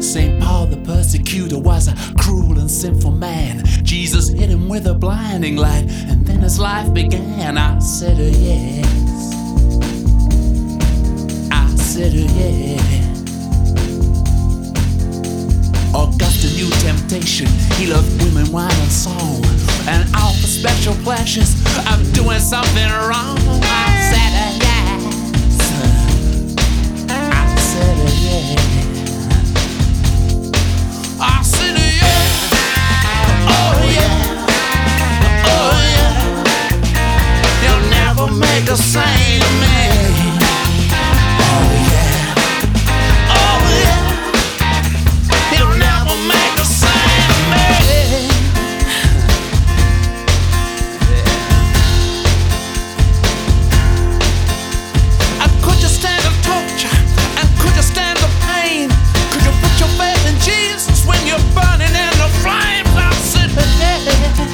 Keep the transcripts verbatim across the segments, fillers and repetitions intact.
Saint Paul the persecutor was a cruel and sinful man. Jesus hit him with a blinding light, and then his life began. I said, oh, yes. I said, oh, yeah. Augustine knew temptation. He loved women, wine, and song, and all the special pleasures of doing something wrong. I said, oh, yes. I said, oh, yeah. I said, oh, yeah. Oh, yeah. Oh, yeah. You'll never make a saint of me. Oh, yeah. Oh, yeah. You'll never make a saint of me. And could you stand the torture? And could you stand the pain? Could you put your faith in Jesus when you're burning in the flames? I said, yes.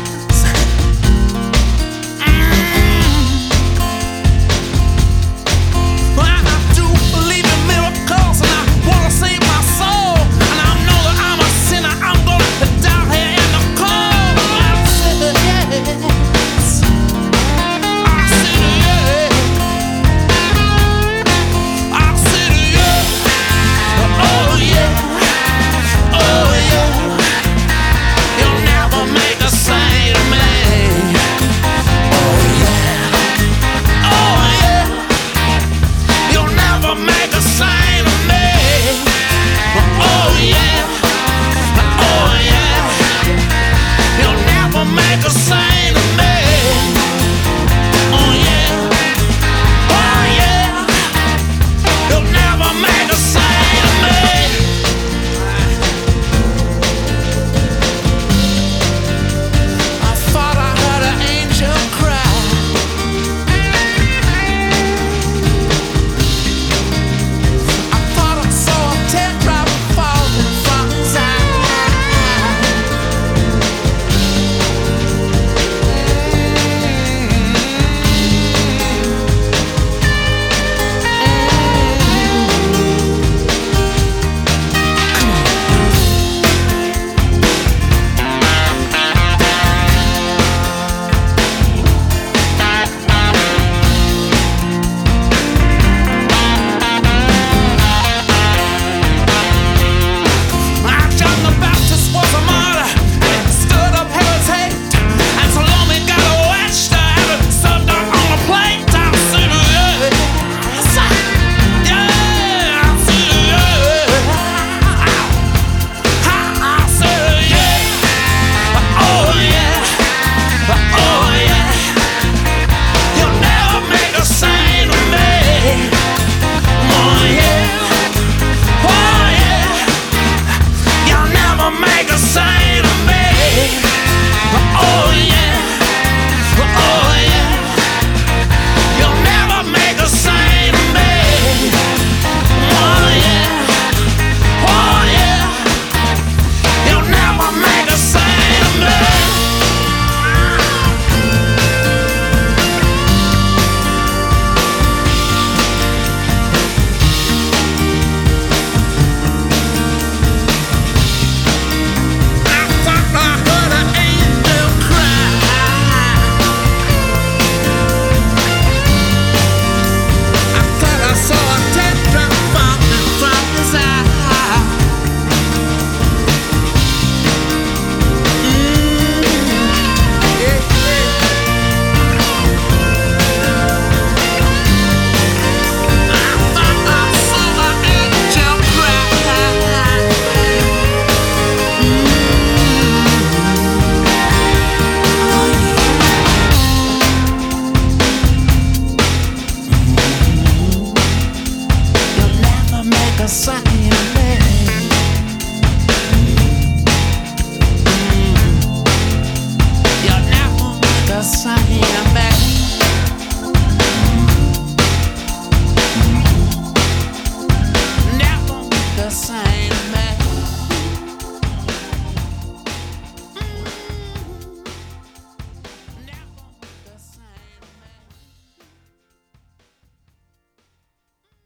sign.